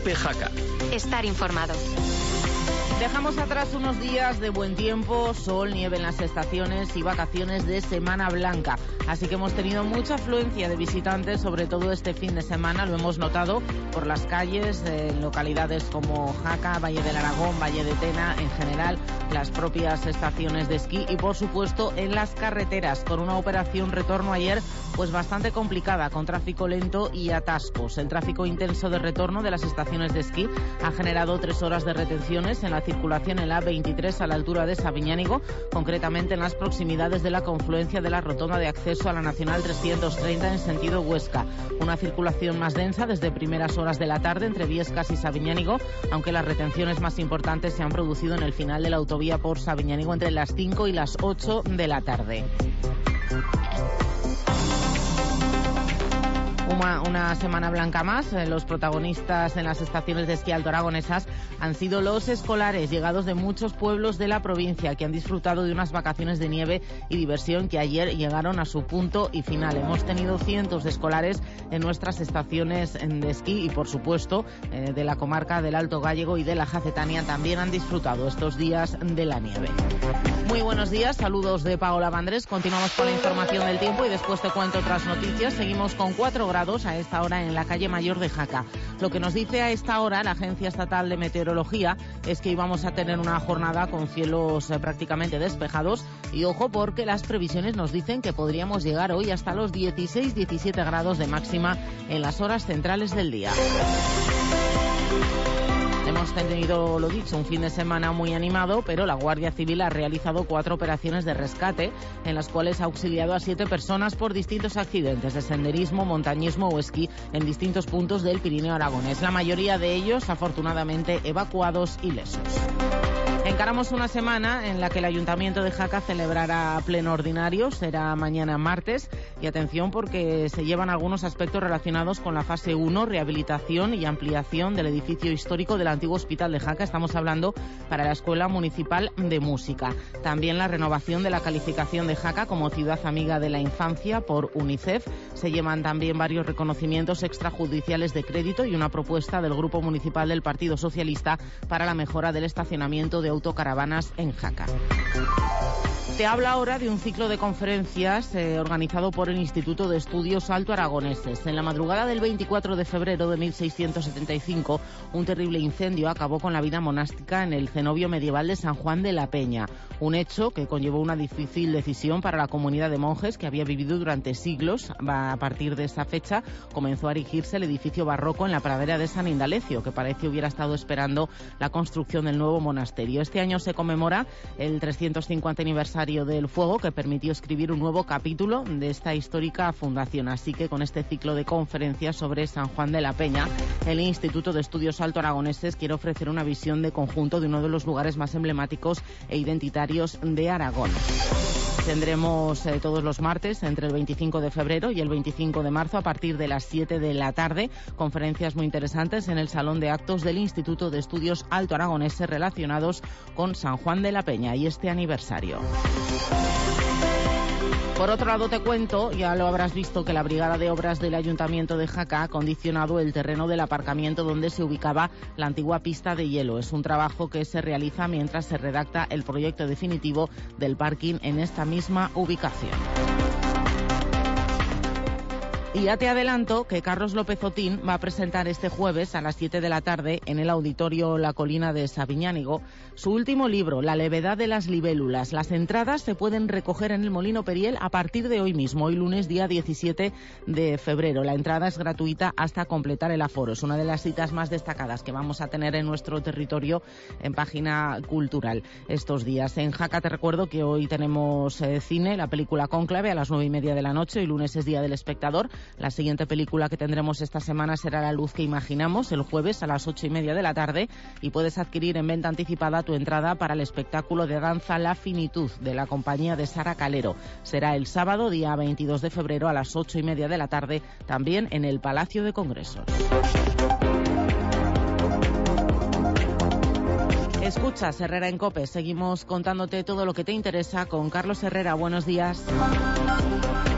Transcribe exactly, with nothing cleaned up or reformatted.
COPE Jaca. Estar informado. Dejamos atrás unos días de buen tiempo, sol, nieve en las estaciones y vacaciones de Semana Blanca. Así que hemos tenido mucha afluencia de visitantes, sobre todo este fin de semana. Lo hemos notado por las calles, en localidades como Jaca, Valle del Aragón, Valle de Tena, en general, las propias estaciones de esquí y, por supuesto, en las carreteras, con una operación retorno ayer pues bastante complicada, con tráfico lento y atascos. El tráfico intenso de retorno de las estaciones de esquí ha generado tres horas de retenciones en la circulación en la A veintitrés a la altura de Sabiñánigo, concretamente en las proximidades de la confluencia de la rotonda de acceso a la Nacional trescientos treinta en sentido Huesca. Una circulación más densa desde primeras horas de la tarde entre Viescas y Sabiñánigo, aunque las retenciones más importantes se han producido en el final de la autovía por Sabiñánigo entre las cinco y las ocho de la tarde. Una, una semana blanca más. Los protagonistas en las estaciones de esquí alto aragonesas han sido los escolares llegados de muchos pueblos de la provincia que han disfrutado de unas vacaciones de nieve y diversión que ayer llegaron a su punto y final. Hemos tenido cientos de escolares en nuestras estaciones de esquí y, por supuesto, eh, de la comarca del Alto Gállego y de la Jacetania también han disfrutado estos días de la nieve. Muy buenos días, saludos de Paola Vandrés. Continuamos con la información del tiempo y después te cuento otras noticias. Seguimos con cuatro grados a esta hora en la calle Mayor de Jaca. Lo que nos dice a esta hora la Agencia Estatal de Meteorología es que íbamos a tener una jornada con cielos eh, prácticamente despejados y ojo porque las previsiones nos dicen que podríamos llegar hoy hasta los dieciséis diecisiete grados de máxima en las horas centrales del día. Hemos tenido, lo dicho, un fin de semana muy animado, pero la Guardia Civil ha realizado cuatro operaciones de rescate en las cuales ha auxiliado a siete personas por distintos accidentes de senderismo, montañismo o esquí en distintos puntos del Pirineo aragonés. La mayoría de ellos, afortunadamente, evacuados ilesos. Encaramos una semana en la que el Ayuntamiento de Jaca celebrará pleno ordinario, será mañana martes, y atención porque se llevan algunos aspectos relacionados con la fase uno, rehabilitación y ampliación del edificio histórico del antiguo Hospital de Jaca. Estamos hablando para la Escuela Municipal de Música. También la renovación de la calificación de Jaca como ciudad amiga de la infancia por UNICEF. Se llevan también varios reconocimientos extrajudiciales de crédito y una propuesta del Grupo Municipal del Partido Socialista para la mejora del estacionamiento de autocaravanas en Jaca. Te hablo ahora de un ciclo de conferencias eh, organizado por el Instituto de Estudios Alto Aragoneses. En la madrugada del veinticuatro de febrero de mil seiscientos setenta y cinco, un terrible incendio acabó con la vida monástica en el cenobio medieval de San Juan de la Peña. Un hecho que conllevó una difícil decisión para la comunidad de monjes que había vivido durante siglos. A partir de esa fecha comenzó a erigirse el edificio barroco en la pradera de San Indalecio, que parece hubiera estado esperando la construcción del nuevo monasterio. Este año se conmemora el trescientos cincuenta aniversario del fuego que permitió escribir un nuevo capítulo de esta histórica fundación. Así que con este ciclo de conferencias sobre San Juan de la Peña, el Instituto de Estudios Alto Aragoneses quiere ofrecer una visión de conjunto de uno de los lugares más emblemáticos e identitarios de Aragón. Tendremos eh, todos los martes entre el veinticinco de febrero y el veinticinco de marzo a partir de las siete de la tarde conferencias muy interesantes en el Salón de Actos del Instituto de Estudios Alto Aragoneses relacionados con San Juan de la Peña y este aniversario. Por otro lado te cuento, ya lo habrás visto, que la Brigada de Obras del Ayuntamiento de Jaca ha acondicionado el terreno del aparcamiento donde se ubicaba la antigua pista de hielo. Es un trabajo que se realiza mientras se redacta el proyecto definitivo del parking en esta misma ubicación. Y ya te adelanto que Carlos López Otín va a presentar este jueves a las siete de la tarde en el Auditorio La Colina de Sabiñánigo su último libro, La levedad de las libélulas. Las entradas se pueden recoger en el Molino Periel a partir de hoy mismo, hoy lunes día diecisiete de febrero. La entrada es gratuita hasta completar el aforo. Es una de las citas más destacadas que vamos a tener en nuestro territorio en Página Cultural estos días. En Jaca te recuerdo que hoy tenemos eh, cine, la película Cónclave a las nueve y media de la noche. Hoy lunes es Día del Espectador. La siguiente película que tendremos esta semana será La luz que imaginamos, el jueves a las ocho y media de la tarde, y puedes adquirir en venta anticipada tu entrada para el espectáculo de danza La Finitud de la compañía de Sara Calero. Será el sábado, día veintidós de febrero, a las ocho y media de la tarde, también en el Palacio de Congresos. Escuchas Herrera en COPE. Seguimos contándote todo lo que te interesa con Carlos Herrera. Buenos días.